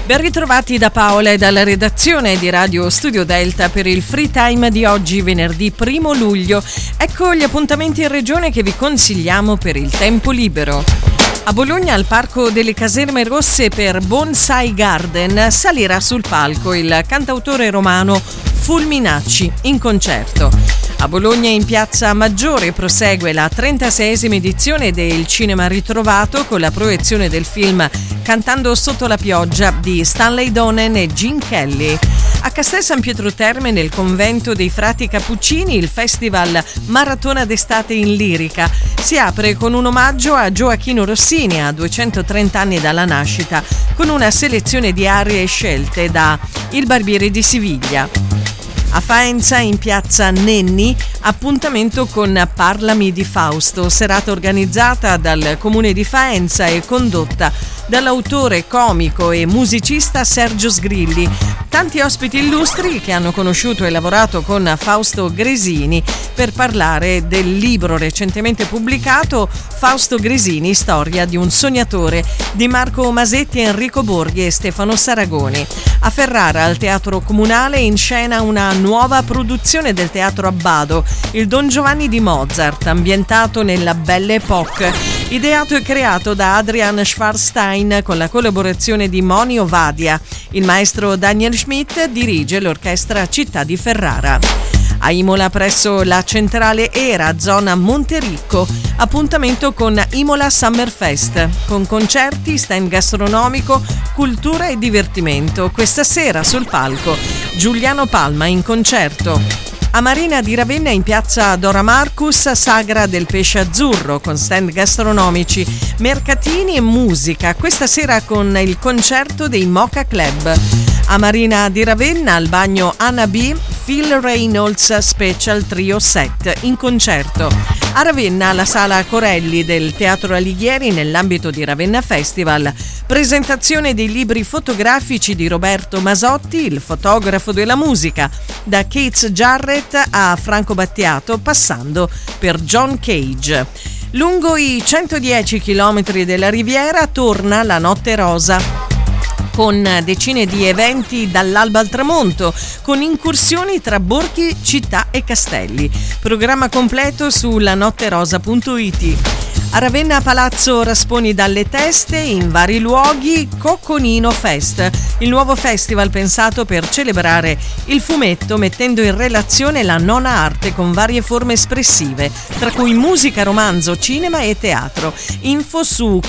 Ben ritrovati da Paola e dalla redazione di Radio Studio Delta per il Free Time di oggi, venerdì 1 luglio. Ecco gli appuntamenti in regione che vi consigliamo per il tempo libero. A Bologna, al Parco delle Caserme Rosse per Bonsai Garden, salirà sul palco il cantautore romano Fulminacci in concerto. A Bologna, in Piazza Maggiore, prosegue la 36esima edizione del Cinema Ritrovato con la proiezione del film Cantando sotto la pioggia di Stanley Donen e Gene Kelly. A Castel San Pietro Terme, nel convento dei Frati Cappuccini, il festival Maratona d'estate in lirica si apre con un omaggio a Gioachino Rossini a 230 anni dalla nascita, con una selezione di arie scelte da Il Barbiere di Siviglia. A Faenza, in piazza Nenni, appuntamento con Parlami di Fausto, serata organizzata dal Comune di Faenza e condotta dall'autore, comico e musicista Sergio Sgrilli. Tanti ospiti illustri che hanno conosciuto e lavorato con Fausto Gresini per parlare del libro recentemente pubblicato Fausto Gresini, storia di un sognatore, di Marco Masetti, Enrico Borghi e Stefano Saragoni. A Ferrara, al Teatro Comunale, in scena una nuova produzione del Teatro Abbado, il Don Giovanni di Mozart, ambientato nella Belle Époque, ideato e creato da Adrian Schwarstein con la collaborazione di Moni Ovadia. Il maestro Daniel Schmidt dirige l'orchestra Città di Ferrara. A Imola, presso la centrale Era, zona Montericco, appuntamento con Imola Summerfest, con concerti, stand gastronomico, cultura e divertimento. Questa sera sul palco Giuliano Palma in concerto. A Marina di Ravenna, in piazza Dora Marcus, Sagra del Pesce Azzurro, con stand gastronomici, mercatini e musica, questa sera con il concerto dei Mocha Club. A Marina di Ravenna, al bagno Anna B, Phil Reynolds Special Trio Set in concerto. A Ravenna, alla sala Corelli del Teatro Alighieri, nell'ambito di Ravenna Festival, presentazione dei libri fotografici di Roberto Masotti, il fotografo della musica, da Keith Jarrett a Franco Battiato, passando per John Cage. Lungo i 110 chilometri della Riviera torna la Notte Rosa, con decine di eventi dall'alba al tramonto, con incursioni tra borghi, città e castelli. Programma completo su lanotterosa.it. A Ravenna, Palazzo Rasponi dalle Teste, in vari luoghi, Cocconino Fest, il nuovo festival pensato per celebrare il fumetto mettendo in relazione la nona arte con varie forme espressive, tra cui musica, romanzo, cinema e teatro. Info su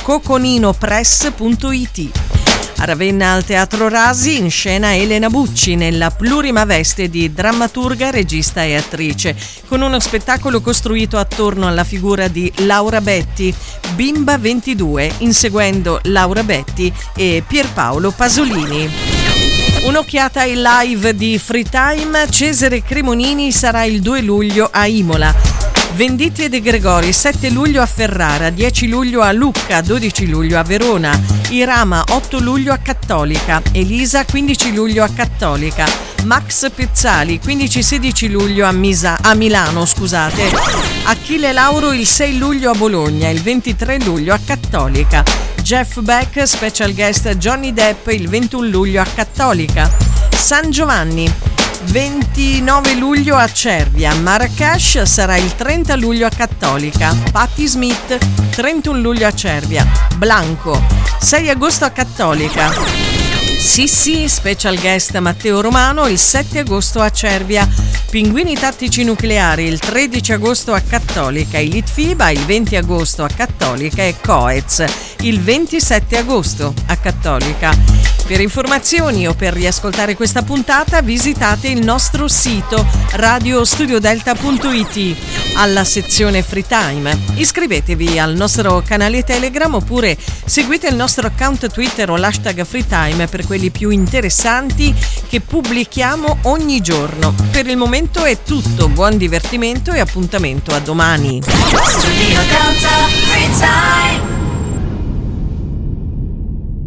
cocconinopress.it. A Ravenna, al Teatro Rasi, in scena Elena Bucci nella plurima veste di drammaturga, regista e attrice, con uno spettacolo costruito attorno alla figura di Laura Betti, Bimba 22, inseguendo Laura Betti e Pierpaolo Pasolini. Un'occhiata ai live di Free Time. Cesare Cremonini sarà il 2 luglio a Imola. Venditti e De Gregori 7 luglio a Ferrara, 10 luglio a Lucca, 12 luglio a Verona, Irama 8 luglio a Cattolica, Elisa 15 luglio a Cattolica, Max Pezzali 15-16 luglio a Milano, Achille Lauro il 6 luglio a Bologna, il 23 luglio a Cattolica, Jeff Beck special guest Johnny Depp il 21 luglio a Cattolica, San Giovanni 29 luglio a Cervia, Marrakesh sarà il 30 luglio a Cattolica, Patti Smith 31 luglio a Cervia, Blanco 6 agosto a Cattolica, Sissi special guest Matteo Romano il 7 agosto a Cervia, Pinguini Tattici Nucleari il 13 agosto a Cattolica, i Litfiba il 20 agosto a Cattolica e Coez il 27 agosto a Cattolica. Per informazioni o per riascoltare questa puntata visitate il nostro sito radiostudiodelta.it alla sezione Free Time. Iscrivetevi al nostro canale Telegram oppure seguite il nostro account Twitter o l'hashtag Free Time per quelli più interessanti che pubblichiamo ogni giorno. Per il momento è tutto, buon divertimento e appuntamento a domani. Studio Delta Free Time.